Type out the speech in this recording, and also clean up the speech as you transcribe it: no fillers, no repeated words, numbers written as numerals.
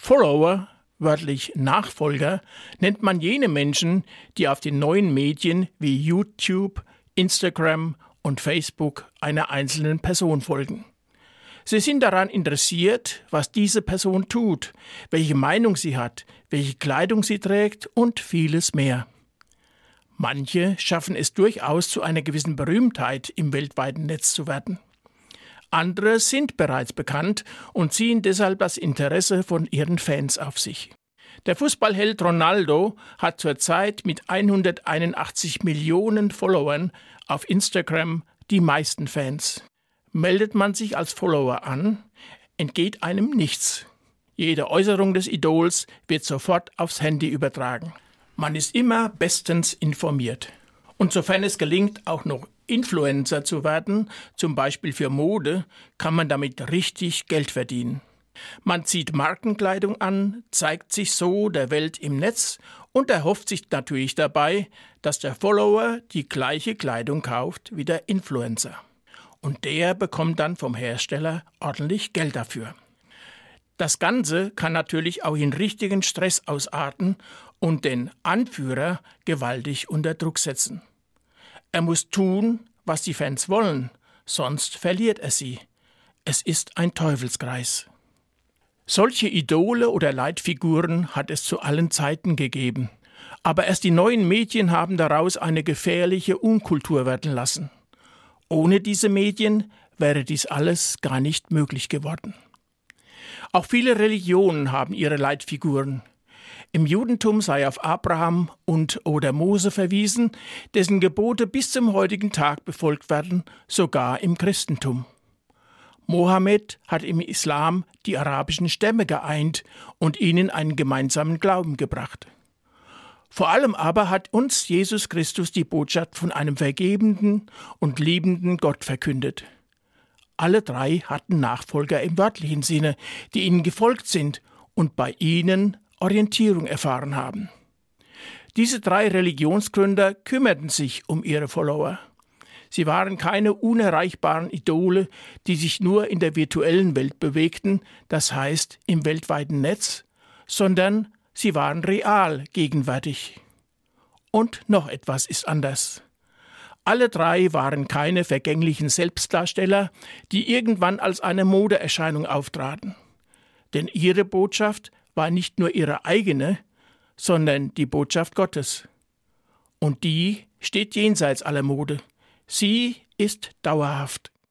Follower, wörtlich Nachfolger, nennt man jene Menschen, die auf den neuen Medien wie YouTube, Instagram und Facebook einer einzelnen Person folgen. Sie sind daran interessiert, was diese Person tut, welche Meinung sie hat, welche Kleidung sie trägt und vieles mehr. Manche schaffen es durchaus, zu einer gewissen Berühmtheit im weltweiten Netz zu werden. Andere sind bereits bekannt und ziehen deshalb das Interesse von ihren Fans auf sich. Der Fußballheld Ronaldo hat zurzeit mit 181 Millionen Followern auf Instagram die meisten Fans. Meldet man sich als Follower an, entgeht einem nichts. Jede Äußerung des Idols wird sofort aufs Handy übertragen. Man ist immer bestens informiert. Und sofern es gelingt, auch noch Influencer zu werden, zum Beispiel für Mode, kann man damit richtig Geld verdienen. Man zieht Markenkleidung an, zeigt sich so der Welt im Netz und erhofft sich natürlich dabei, dass der Follower die gleiche Kleidung kauft wie der Influencer. Und der bekommt dann vom Hersteller ordentlich Geld dafür. Das Ganze kann natürlich auch in richtigen Stress ausarten und den Anführer gewaltig unter Druck setzen. Er muss tun, was die Fans wollen, sonst verliert er sie. Es ist ein Teufelskreis. Solche Idole oder Leitfiguren hat es zu allen Zeiten gegeben. Aber erst die neuen Medien haben daraus eine gefährliche Unkultur werden lassen. Ohne diese Medien wäre dies alles gar nicht möglich geworden. Auch viele Religionen haben ihre Leitfiguren. Im Judentum sei auf Abraham oder Mose verwiesen, dessen Gebote bis zum heutigen Tag befolgt werden, sogar im Christentum. Mohammed hat im Islam die arabischen Stämme geeint und ihnen einen gemeinsamen Glauben gebracht. Vor allem aber hat uns Jesus Christus die Botschaft von einem vergebenden und liebenden Gott verkündet. Alle drei hatten Nachfolger im wörtlichen Sinne, die ihnen gefolgt sind und bei ihnen Orientierung erfahren haben. Diese drei Religionsgründer kümmerten sich um ihre Follower. Sie waren keine unerreichbaren Idole, die sich nur in der virtuellen Welt bewegten, das heißt im weltweiten Netz, sondern sie waren real gegenwärtig. Und noch etwas ist anders. Alle drei waren keine vergänglichen Selbstdarsteller, die irgendwann als eine Modeerscheinung auftraten. Denn ihre Botschaft war nicht nur ihre eigene, sondern die Botschaft Gottes. Und die steht jenseits aller Mode. Sie ist dauerhaft.